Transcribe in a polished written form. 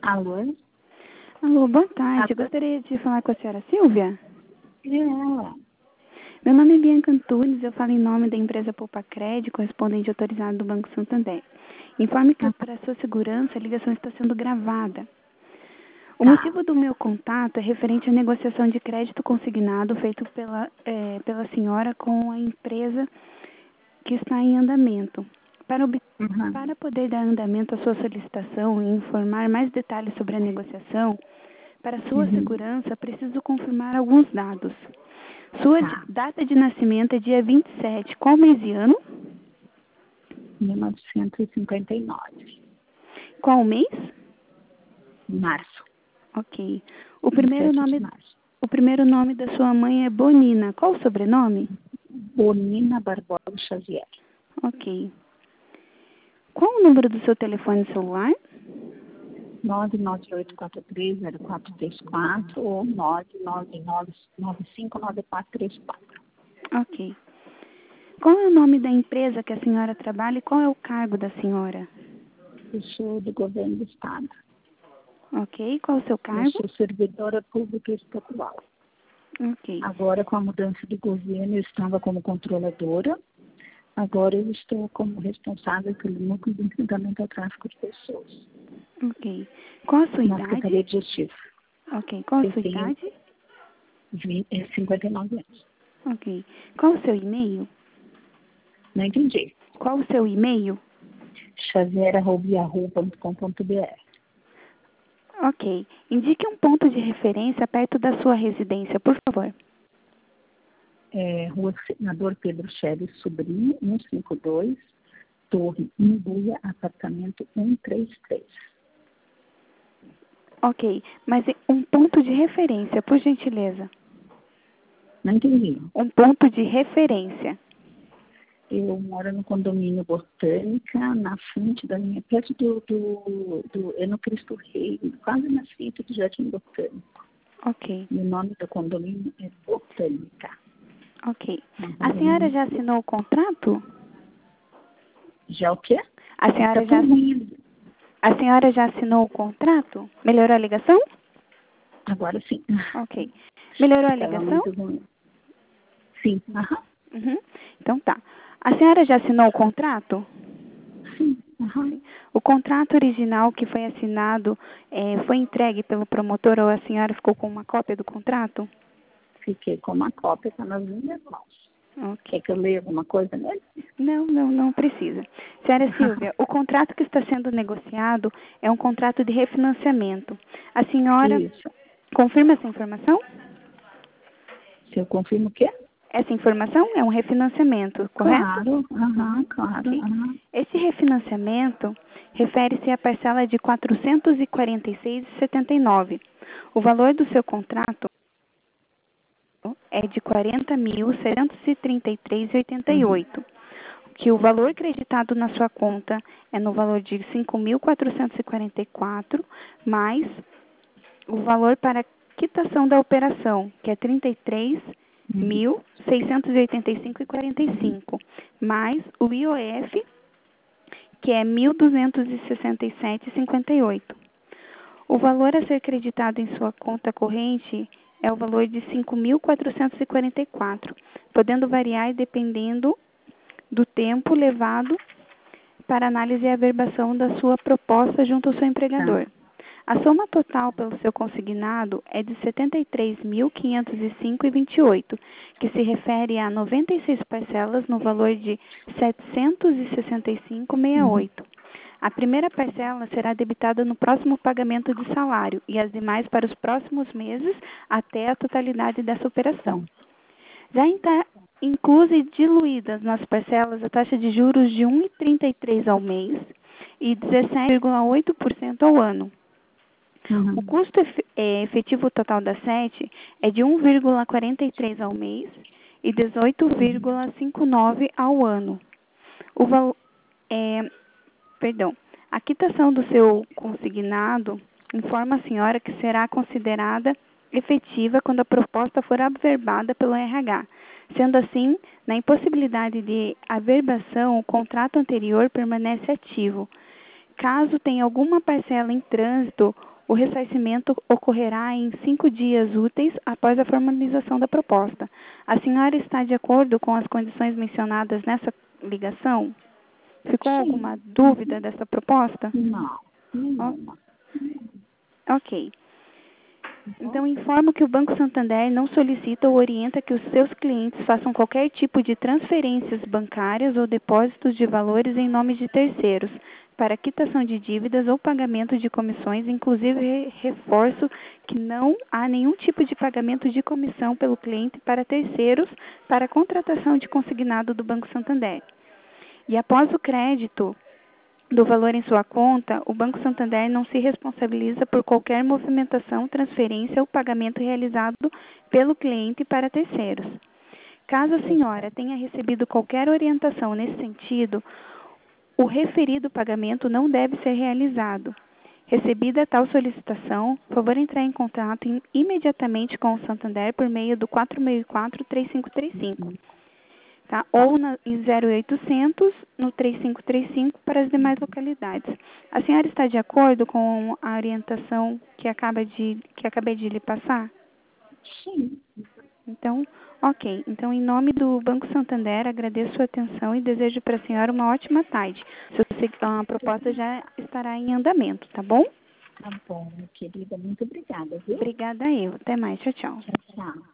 Alô? Alô, boa tarde. Alô? Gostaria de falar com a senhora Silvia. É ela. Meu nome é Bianca Antunes, eu falo em nome da empresa Poupa Crédito, correspondente autorizado do Banco Santander. Informe que, para sua segurança, a ligação está sendo gravada. O motivo do meu contato é referente à negociação de crédito consignado feito pela senhora com a empresa que está em andamento. Para poder dar andamento à sua solicitação e informar mais detalhes sobre a negociação, para sua segurança, preciso confirmar alguns dados. Sua data de nascimento é dia 27. Qual mês e ano? 1959. Qual mês? Março. Ok. 27 de março. O primeiro nome da sua mãe é Bonina. Qual o sobrenome? Bonina Barbosa Xavier. Ok. Qual o número do seu telefone celular? 998430434 ou 999959434. Ok. Qual é o nome da empresa que a senhora trabalha e qual é o cargo da senhora? Eu sou do governo do estado. Ok. Qual o seu Eu cargo? sou servidora pública estadual. Ok. Agora, com a mudança de governo, eu estava como controladora. Agora eu estou como responsável pelo núcleo de enfrentamento ao tráfico de pessoas. Ok. Qual a sua Na idade? Secretaria de Justiça. Ok. Qual a Eu sua tenho idade? 59 anos. Ok. Qual o seu e-mail? Não entendi. Qual o seu e-mail? xavier@yahoo.com.br. Ok. Indique um ponto de referência perto da sua residência, por favor. Rua Senador Pedro Cheves Sobrinho, 152, Torre Imbuia, apartamento 133. Ok. Mas um ponto de referência, por gentileza. Não entendi. Um ponto de referência. Eu moro no condomínio Botânica, na frente da minha, perto é no Cristo Rei, quase na frente do Jardim Botânico. Ok. E o nome do condomínio é Botânica. Ok. A senhora já assinou o contrato? Já o quê? A senhora já assinou o contrato? Melhorou a ligação? Agora sim. Ok. Melhorou a Estava ligação? muito ruim. Sim. Uhum. Então tá. A senhora já assinou o contrato? Sim. O contrato original que foi assinado foi entregue pelo promotor ou a senhora ficou com uma cópia do contrato? Fiquei com uma cópia, está nas minhas mãos. Ok. Quer que eu leia alguma coisa nele? Não precisa. Senhora Silvia, o contrato que está sendo negociado é um contrato de refinanciamento. A senhora Isso. confirma essa informação? Se eu confirmo o quê? Essa informação é um refinanciamento, correto? Claro. Ok. Esse refinanciamento refere-se à parcela de R$ 446,79. O valor do seu contrato é de R$ 40.733,88. Que o valor creditado na sua conta é no valor de R$ 5.444, mais o valor para quitação da operação, que é R$ 33.685,45, mais o IOF, que é R$ 1.267,58. O valor a ser creditado em sua conta corrente é o valor de R$ 5.444, podendo variar dependendo do tempo levado para análise e averbação da sua proposta junto ao seu empregador. A soma total pelo seu consignado é de R$ 73.505,28, que se refere a 96 parcelas no valor de R$ 765,68. A primeira parcela será debitada no próximo pagamento de salário e as demais para os próximos meses até a totalidade dessa operação. Já está inclusa e diluídas nas parcelas a taxa de juros de 1,33% ao mês e 17,8% ao ano. O custo efetivo total da SET é de 1,43% ao mês e 18,59% ao ano. A quitação do seu consignado informa a senhora que será considerada efetiva quando a proposta for averbada pelo RH. Sendo assim, na impossibilidade de averbação, o contrato anterior permanece ativo. Caso tenha alguma parcela em trânsito O ressarcimento ocorrerá em 5 dias úteis após a formalização da proposta. A senhora está de acordo com as condições mencionadas nessa ligação? Ficou alguma dúvida dessa proposta? Não, nenhuma. Ok. Então, informo que o Banco Santander não solicita ou orienta que os seus clientes façam qualquer tipo de transferências bancárias ou depósitos de valores em nome de terceiros, para quitação de dívidas ou pagamento de comissões. Inclusive, reforço que não há nenhum tipo de pagamento de comissão pelo cliente para terceiros para a contratação de consignado do Banco Santander. E após o crédito do valor em sua conta, o Banco Santander não se responsabiliza por qualquer movimentação, transferência ou pagamento realizado pelo cliente para terceiros. Caso a senhora tenha recebido qualquer orientação nesse sentido, o referido pagamento não deve ser realizado. Recebida tal solicitação, favor entrar em contato imediatamente com o Santander por meio do 464-3535. Tá? Ou em 0800 no 3535 para as demais localidades. A senhora está de acordo com a orientação que acabei de lhe passar? Sim. Então, ok. Então, em nome do Banco Santander, agradeço a atenção e desejo para a senhora uma ótima tarde. A proposta já estará em andamento, tá bom? Tá bom, querida. Muito obrigada, viu? Obrigada eu. Até mais. Tchau, tchau. Tchau, tchau.